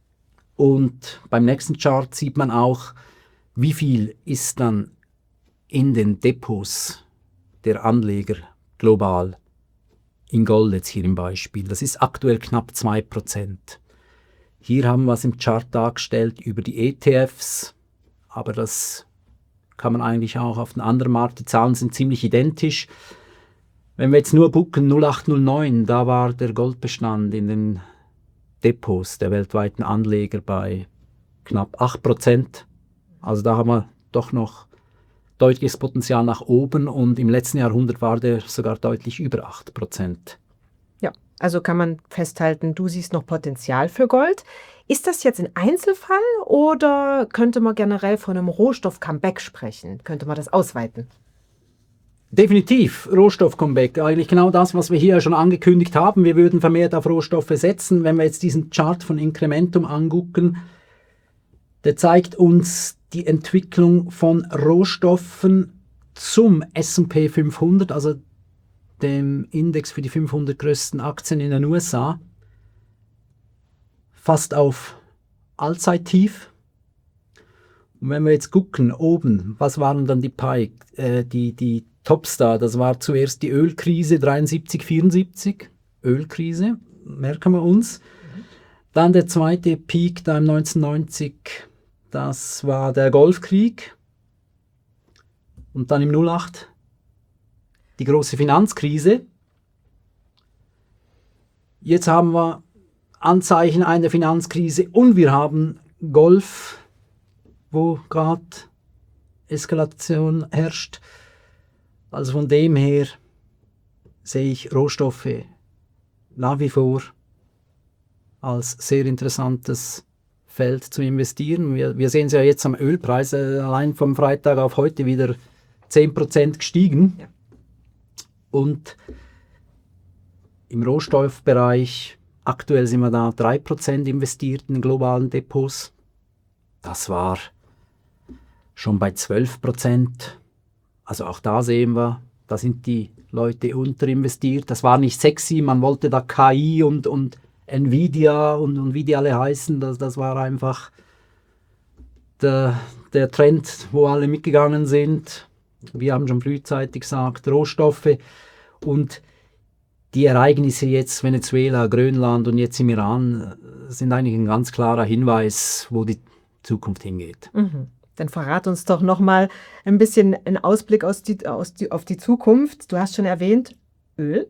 Und beim nächsten Chart sieht man auch, wie viel ist dann in den Depots der Anleger global in Gold jetzt hier im Beispiel. Das ist aktuell knapp zwei Prozent. Hier haben wir es im Chart dargestellt über die E T Fs, aber das kann man eigentlich auch auf den anderen Markt. Die Zahlen sind ziemlich identisch. Wenn wir jetzt nur gucken, null acht null neun, da war der Goldbestand in den Depots der weltweiten Anleger bei knapp acht Prozent. Also da haben wir doch noch deutliches Potenzial nach oben, und im letzten Jahrhundert war der sogar deutlich über acht Prozent. Ja, also kann man festhalten, du siehst noch Potenzial für Gold. Ist das jetzt ein Einzelfall oder könnte man generell von einem Rohstoff-Comeback sprechen? Könnte man das ausweiten? Definitiv Rohstoff-Comeback. Eigentlich genau das, was wir hier schon angekündigt haben. Wir würden vermehrt auf Rohstoffe setzen. Wenn wir jetzt diesen Chart von Incrementum angucken, der zeigt uns die Entwicklung von Rohstoffen zum S und P fünfhundert, also dem Index für die fünfhundert größten Aktien in den U S A, fast auf Allzeittief. Und wenn wir jetzt gucken, oben, was waren dann die Pike, äh, die, die Topstar? Das war zuerst die Ölkrise dreiundsiebzig, vierundsiebzig. Ölkrise, merken wir uns. Mhm. Dann der zweite Peak da im neunzehnhundertneunzig, das war der Golfkrieg. Und dann im null acht die große Finanzkrise. Jetzt haben wir Anzeichen einer Finanzkrise und wir haben Golf, wo gerade Eskalation herrscht. Also von dem her sehe ich Rohstoffe nach wie vor als sehr interessantes Feld zu investieren. Wir, wir sehen es ja jetzt am Ölpreis, äh, allein vom Freitag auf heute wieder zehn Prozent gestiegen. Ja. Und im Rohstoffbereich, aktuell sind wir da drei Prozent investiert in globalen Depots. Das war schon bei zwölf Prozent. Also auch da sehen wir, da sind die Leute unterinvestiert. Das war nicht sexy, man wollte da K I und, und Nvidia und, und wie die alle heißen. Das, das war einfach der, der Trend, wo alle mitgegangen sind. Wir haben schon frühzeitig gesagt, Rohstoffe und die Ereignisse jetzt, Venezuela, Grönland und jetzt im Iran, sind eigentlich ein ganz klarer Hinweis, wo die Zukunft hingeht. Mhm. Dann verrat uns doch nochmal ein bisschen einen Ausblick aus die, aus die, auf die Zukunft. Du hast schon erwähnt, Öl.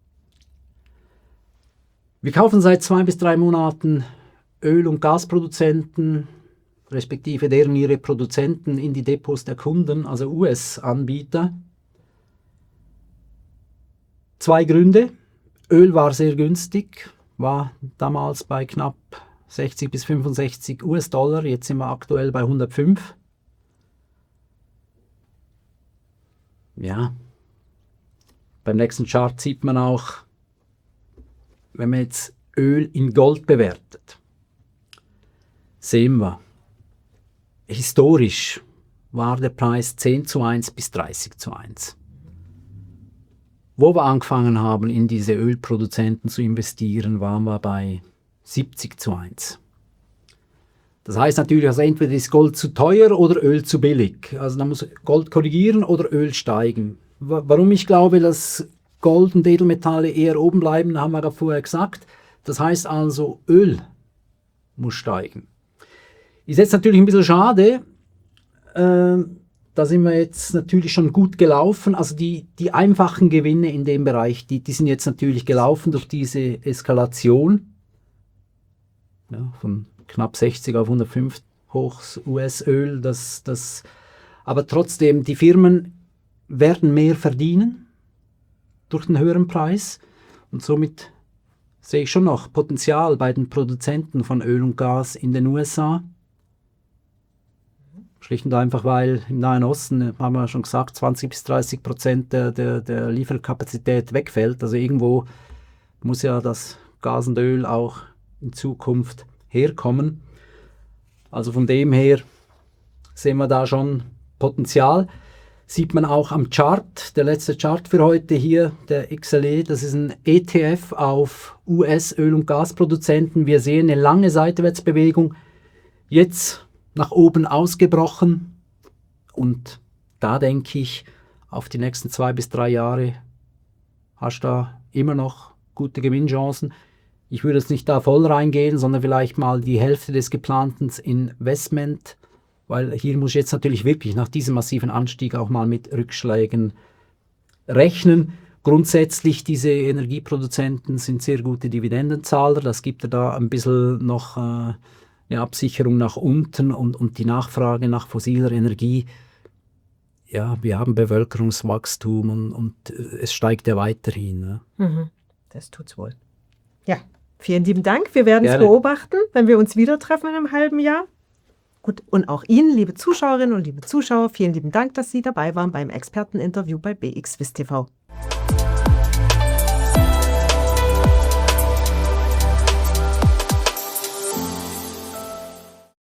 Wir kaufen seit zwei bis drei Monaten Öl- und Gasproduzenten, respektive deren ihre Produzenten in die Depots der Kunden, also U S-Anbieter. Zwei Gründe. Öl war sehr günstig, war damals bei knapp sechzig bis fünfundsechzig US-Dollar, jetzt sind wir aktuell bei hundertfünf. Ja, beim nächsten Chart sieht man auch, wenn man jetzt Öl in Gold bewertet, sehen wir, historisch war der Preis zehn zu eins bis dreißig zu eins. Wo wir angefangen haben, in diese Ölproduzenten zu investieren, waren wir bei siebzig zu eins. Das heißt natürlich, also entweder ist Gold zu teuer oder Öl zu billig. Also da muss Gold korrigieren oder Öl steigen. Warum ich glaube, dass Gold und Edelmetalle eher oben bleiben, haben wir ja vorher gesagt. Das heißt also, Öl muss steigen. Ist jetzt natürlich ein bisschen schade, äh, da sind wir jetzt natürlich schon gut gelaufen. Also die, die einfachen Gewinne in dem Bereich, die, die sind jetzt natürlich gelaufen durch diese Eskalation. Ja, von knapp sechzig auf hundertfünf hoch U S-Öl. Das, das, aber trotzdem, die Firmen werden mehr verdienen durch den höheren Preis. Und somit sehe ich schon noch Potenzial bei den Produzenten von Öl und Gas in den U S A. Schlicht und einfach, weil im Nahen Osten, haben wir schon gesagt, zwanzig bis dreißig Prozent der, der, der Lieferkapazität wegfällt. Also irgendwo muss ja das Gas und Öl auch in Zukunft herkommen. Also von dem her sehen wir da schon Potenzial. Sieht man auch am Chart, der letzte Chart für heute hier, der X L E, das ist ein E T F auf U S-Öl- und Gasproduzenten. Wir sehen eine lange Seitwärtsbewegung, jetzt nach oben ausgebrochen und da denke ich, auf die nächsten zwei bis drei Jahre hast du da immer noch gute Gewinnchancen. Ich würde jetzt nicht da voll reingehen, sondern vielleicht mal die Hälfte des geplanten Investment, weil hier muss ich jetzt natürlich wirklich nach diesem massiven Anstieg auch mal mit Rückschlägen rechnen. Grundsätzlich, diese Energieproduzenten sind sehr gute Dividendenzahler, das gibt ja da ein bisschen noch äh, eine Absicherung nach unten und, und die Nachfrage nach fossiler Energie. Ja, wir haben Bevölkerungswachstum und, und es steigt ja weiterhin. Ne? Mhm, das tut's wohl. Ja, vielen lieben Dank. Wir werden es Gerne. beobachten, wenn wir uns wieder treffen in einem halben Jahr. Gut, und auch Ihnen, liebe Zuschauerinnen und liebe Zuschauer, vielen lieben Dank, dass Sie dabei waren beim Experteninterview bei B X Wiss T V.